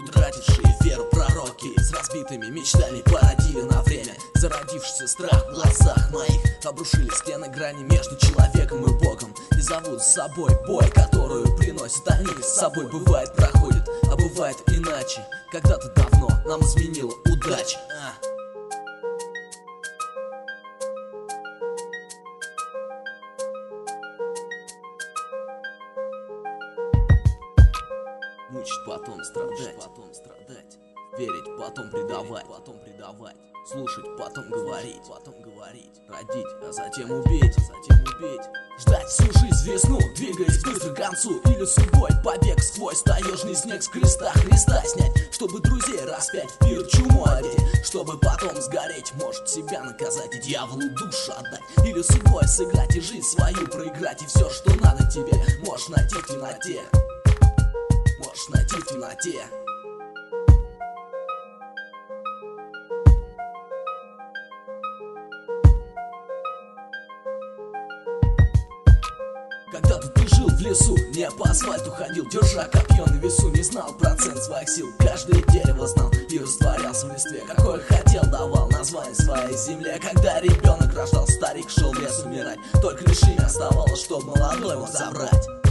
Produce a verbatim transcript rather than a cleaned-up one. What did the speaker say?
Утратившие веру пророки с разбитыми мечтами породили на время зародившийся страх в глазах моих. Обрушили стены грани между человеком и Богом и зовут с собой боль, которую приносят они с собой. Бывает проходит, а бывает иначе. Когда-то давно нам изменила удача. а. Мучить, потом страдать, потом страдать, верить, потом предавать, потом предавать, слушать, потом говорить, потом говорить, родить, а затем убить, а затем убить, ждать всю жизнь весну, двигаясь быстро к концу, или судьбой побег сквозь таежный снег с креста Христа снять, чтобы друзей распять в пир чуму одеть, чтобы потом сгореть, может себя наказать и дьяволу душу отдать, или судьбой сыграть и жизнь свою проиграть, и все, что надо тебе, можешь найти в темноте. Можешь найти в темноте. Когда-то ты жил в лесу, не по асфальту ходил, держа копье на весу, не знал процент своих сил, каждое дерево знал и растворялся в листве. Какое хотел, давал название своей земле. Когда ребенок рождал, старик шел в лес умирать, только лишь имя оставалось, чтоб молодой мог забрать.